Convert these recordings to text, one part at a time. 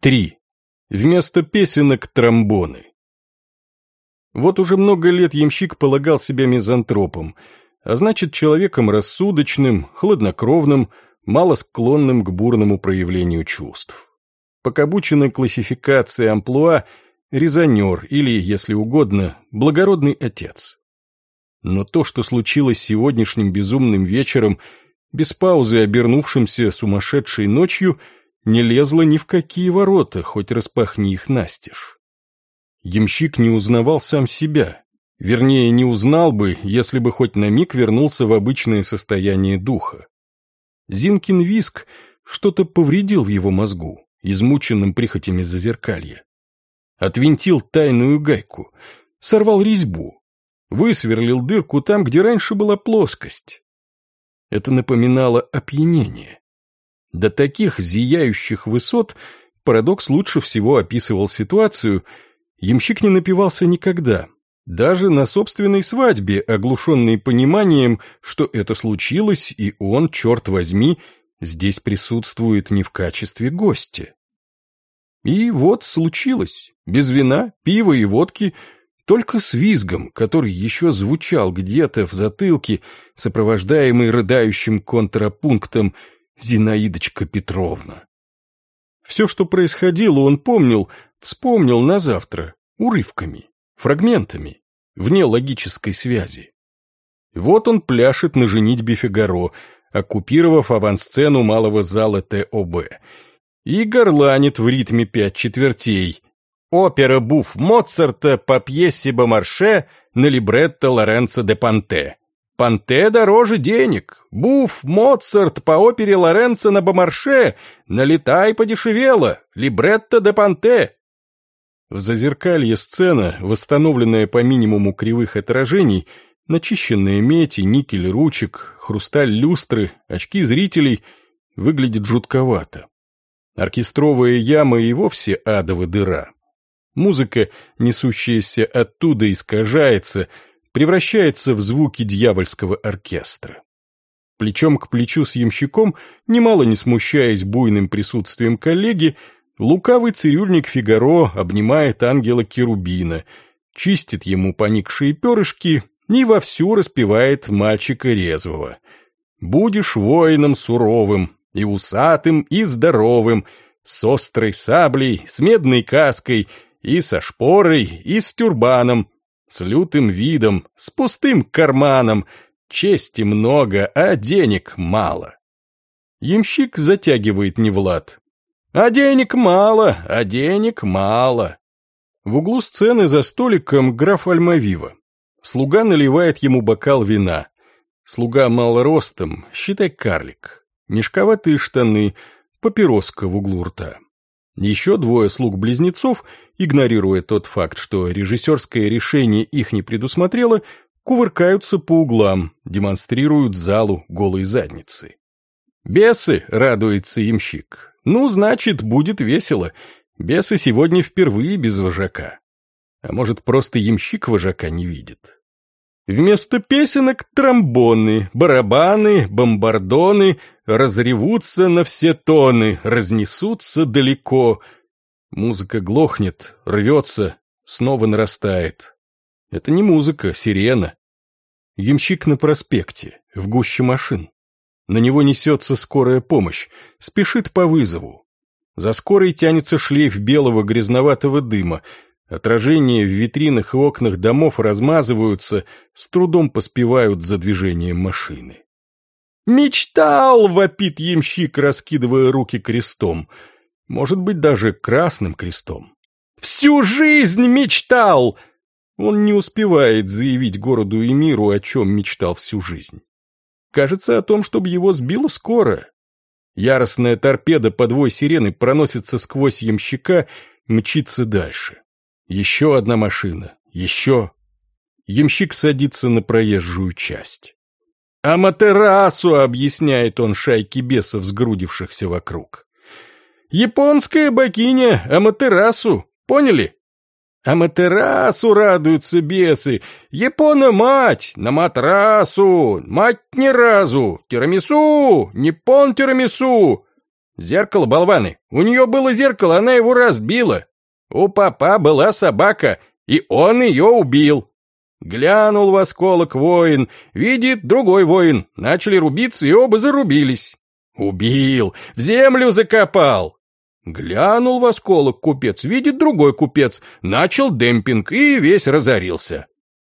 3. Вместо песенок тромбоны. Вот уже много лет ямщик полагал себя мизантропом, а значит человеком рассудочным, хладнокровным, мало склонным к бурному проявлению чувств. По кабучиной классификации амплуа резонер или, если угодно, благородный отец. Но то, что случилось сегодняшним безумным вечером, без паузы обернувшимся сумасшедшей ночью, не лезло ни в какие ворота, хоть распахни их настежь. Ямщик не узнавал сам себя, вернее, не узнал бы, если бы хоть на миг вернулся в обычное состояние духа. Зинкин визг что-то повредил в его мозгу, измученным прихотями зазеркалья. Отвинтил тайную гайку, сорвал резьбу, высверлил дырку там, где раньше была плоскость. Это напоминало опьянение. До таких зияющих высот парадокс лучше всего описывал ситуацию. Ямщик не напивался никогда, даже на собственной свадьбе, оглушенный пониманием, что это случилось, и он, черт возьми, здесь присутствует не в качестве гостя. И вот случилось, без вина, пива и водки, только с визгом, который еще звучал где-то в затылке, сопровождаемый рыдающим контрапунктом «Зинаидочка Петровна». Все, что происходило, он помнил, вспомнил на завтра, урывками, фрагментами, вне логической связи. Вот он пляшет на женитьбе Фигаро, оккупировав авансцену малого зала ТОБ, и горланит в ритме 5/4. Опера «Буф» Моцарта по пьесе Бомарше на либретто Лоренцо де Панте. Панте дороже денег. Буф, Моцарт по опере Лоренцо на Бомарше. Налетай подешевело. Либретто де Панте. В зазеркалье сцена, восстановленная по минимуму кривых отражений, начищенная медь и никель ручек, хрусталь люстры, очки зрителей, выглядит жутковато. Оркестровая яма и вовсе адова дыра. Музыка, несущаяся оттуда, искажается, превращается в звуки дьявольского оркестра. Плечом к плечу с ямщиком, немало не смущаясь буйным присутствием коллеги, лукавый цирюльник Фигаро обнимает ангела-керубина, чистит ему поникшие перышки и вовсю распевает мальчика резвого. «Будешь воином суровым, и усатым, и здоровым, с острой саблей, с медной каской, и со шпорой, и с тюрбаном, с лютым видом, с пустым карманом, чести много, а денег мало». Ямщик затягивает не в лад. «А денег мало, а денег мало». В углу сцены за столиком граф Альмавива. Слуга наливает ему бокал вина. Слуга мал ростом, считай карлик. Мешковатые штаны, папироска в углу рта. Еще двое слуг-близнецов, игнорируя тот факт, что режиссерское решение их не предусмотрело, кувыркаются по углам, демонстрируют залу голой задницы. «Бесы!» — радуется ямщик. «Ну, значит, будет весело. Бесы сегодня впервые без вожака». А может, просто ямщик вожака не видит? Вместо песенок тромбоны, барабаны, бомбардоны разревутся на все тоны, разнесутся далеко. Музыка глохнет, рвется, снова нарастает. Это не музыка, сирена. Ямщик на проспекте, в гуще машин. На него несется скорая помощь, спешит по вызову. За скорой тянется шлейф белого грязноватого дыма. Отражения в витринах и окнах домов размазываются, с трудом поспевают за движением машины. «Мечтал!» — вопит ямщик, раскидывая руки крестом. Может быть, даже красным крестом. «Всю жизнь мечтал!» Он не успевает заявить городу и миру, о чем мечтал всю жизнь. Кажется, о том, чтобы его сбило скоро. Яростная торпеда подвой сирены проносится сквозь ямщика, мчится дальше. Еще одна машина, еще. Ямщик садится на проезжую часть. «Аматерасу!» — объясняет он шайке бесов, сгрудившихся вокруг. «Японская богиня Аматерасу! Поняли?» «Аматерасу!» — радуются бесы. «Япона-мать! На матрасу! Мать ни разу! Тирамису! Ниппон-тирамису!» Зеркало, болваны! У нее было зеркало, она его разбила. У папа была собака, и он ее убил. Глянул в осколок воин, видит другой воин. Начали рубиться, и оба зарубились. Убил, в землю закопал. Глянул в осколок купец, видит другой купец. Начал демпинг, и весь разорился.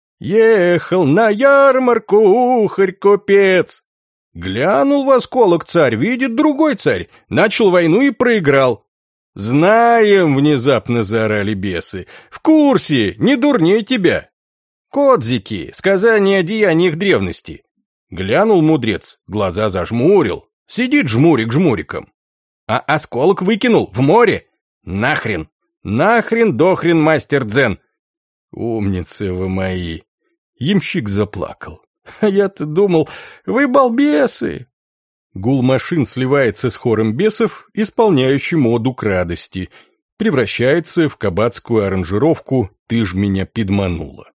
Ехал на ярмарку ухарь-купец. Глянул в осколок царь, видит другой царь. Начал войну и проиграл. «Знаем!» — внезапно заорали бесы. «В курсе! Не дурней тебя!» «Кодзики! Сказание о деяниях древности!» Глянул мудрец, глаза зажмурил. Сидит жмурик жмуриком. А осколок выкинул в море. Нахрен! Нахрен-дохрен, мастер дзен! Умницы вы мои! Ямщик заплакал. А я-то думал, вы балбесы! Гул машин сливается с хором бесов, исполняющим оду к радости, превращается в кабацкую аранжировку «Ты ж меня пидманула».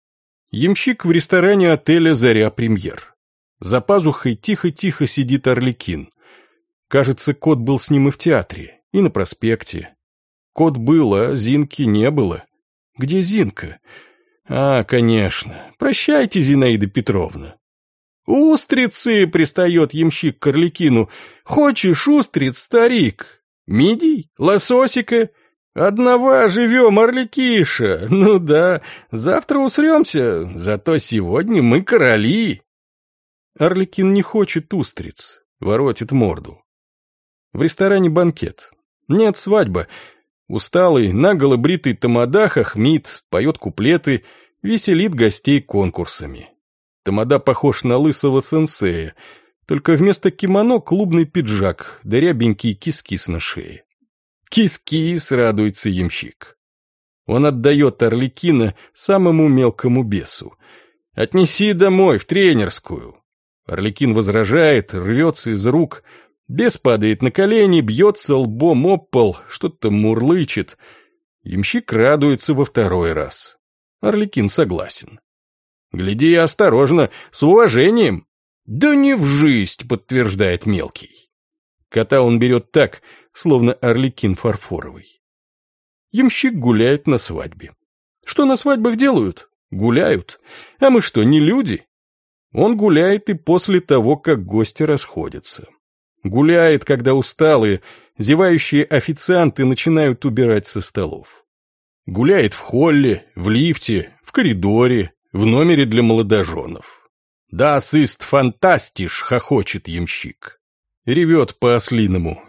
Ямщик в ресторане отеля «Заря Премьер». За пазухой тихо-тихо сидит Арлекин. Кажется, кот был с ним и в театре, и на проспекте. Кот был, а Зинки не было. Где Зинка? А, конечно. Прощайте, Зинаида Петровна. «Устрицы!» — пристает ямщик к Арлекину. «Хочешь устриц, старик? Мидий? Лососика? Одного живем, Арлекиша. Ну да, завтра усремся, зато сегодня мы короли». Арлекин не хочет устриц, воротит морду. В ресторане банкет. Нет, свадьба. Усталый, наголо бритый тамада хохмит, поет куплеты, веселит гостей конкурсами. Тамада похож на лысого сенсея, только вместо кимоно клубный пиджак, да рябенький кис-кис на шее. Кис-кис, радуется ямщик. Он отдает Арлекина самому мелкому бесу. «Отнеси домой, в тренерскую». Арлекин возражает, рвется из рук. Бес падает на колени, бьется лбом об пол, что-то мурлычет. Ямщик радуется во второй раз. Арлекин согласен. «Гляди осторожно, с уважением». «Да не в жизнь», — подтверждает мелкий. Кота он берет так, словно Арлекин фарфоровый. Ямщик гуляет на свадьбе. Что на свадьбах делают? Гуляют. А мы что, не люди? Он гуляет и после того, как гости расходятся. Гуляет, когда усталые, зевающие официанты начинают убирать со столов. Гуляет в холле, в лифте, в коридоре, в номере для молодоженов. «Das ist fantastisch!» — хохочет ямщик. Ревет по-ослиному.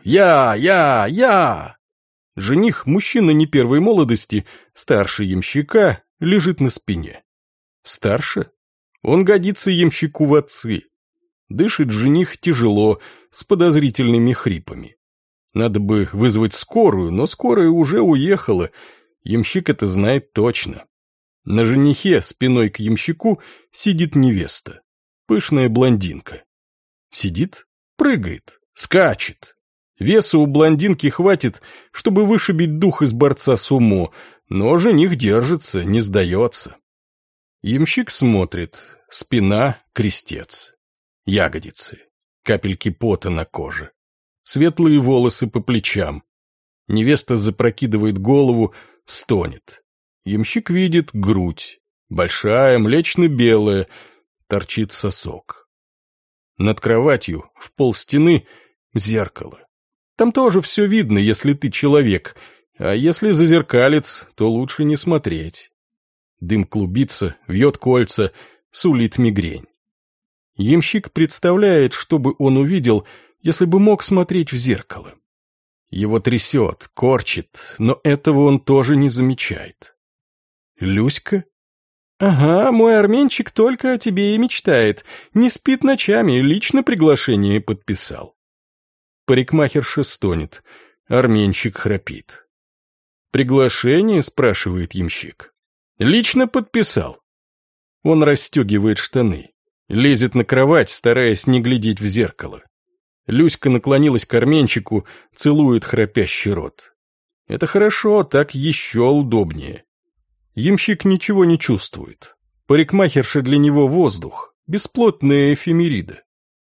«Я!» Жених, мужчина не первой молодости, старше ямщика, лежит на спине. Старше? Он годится ямщику в отцы. Дышит жених тяжело, с подозрительными хрипами. Надо бы вызвать скорую, но скорая уже уехала. Ямщик это знает точно. На женихе, спиной к ямщику, сидит невеста. Пышная блондинка. Сидит, прыгает, скачет. Веса у блондинки хватит, чтобы вышибить дух из борца сумо, но жених держится, не сдается. Ямщик смотрит. Спина — крестец. Ягодицы. Капельки пота на коже. Светлые волосы по плечам. Невеста запрокидывает голову, стонет. Ямщик видит грудь. Большая, млечно-белая. Торчит сосок. Над кроватью, в пол стены, зеркало. Там тоже все видно, если ты человек, а если зазеркалец, то лучше не смотреть. Дым клубится, вьет кольца, сулит мигрень. Ямщик представляет, что бы он увидел, если бы мог смотреть в зеркало. Его трясет, корчит, но этого он тоже не замечает. Люська? Ага, мой арменчик только о тебе и мечтает. Не спит ночами, лично приглашение подписал. Парикмахерша стонет, арменчик храпит. «Приглашение?» — спрашивает ямщик. «Лично подписал». Он расстегивает штаны, лезет на кровать, стараясь не глядеть в зеркало. Люська наклонилась к арменчику, целует храпящий рот. Это хорошо, так еще удобнее. Ямщик ничего не чувствует. Парикмахерша для него воздух, бесплотная эфемерида.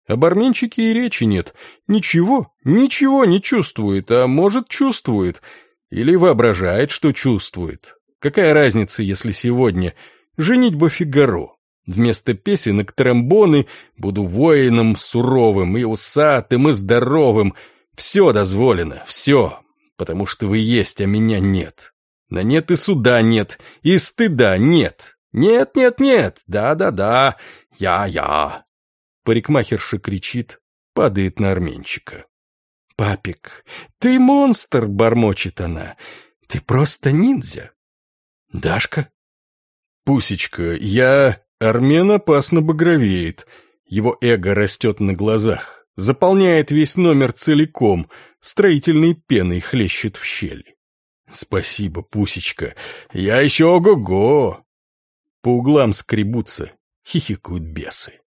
Об Арменчике и речи нет. Ничего не чувствует, а может, чувствует. Или воображает, что чувствует. Какая разница, если сегодня женитьба Фигаро? Вместо песенок тромбоны буду воином суровым и усатым, и здоровым. Все дозволено, все, потому что вы есть, а меня нет. На нет и суда нет, и стыда нет. Нет, нет, нет, да-да-да, я. Парикмахерша кричит, падает на Арменчика. «Папик, ты монстр!» — бормочет она. «Ты просто ниндзя!» «Дашка?» «Пусечка, я...» Армен опасно багровеет. Его эго растет на глазах, заполняет весь номер целиком, строительной пеной хлещет в щели. «Спасибо, Пусечка, я еще ого-го!» По углам скребутся, хихикают бесы.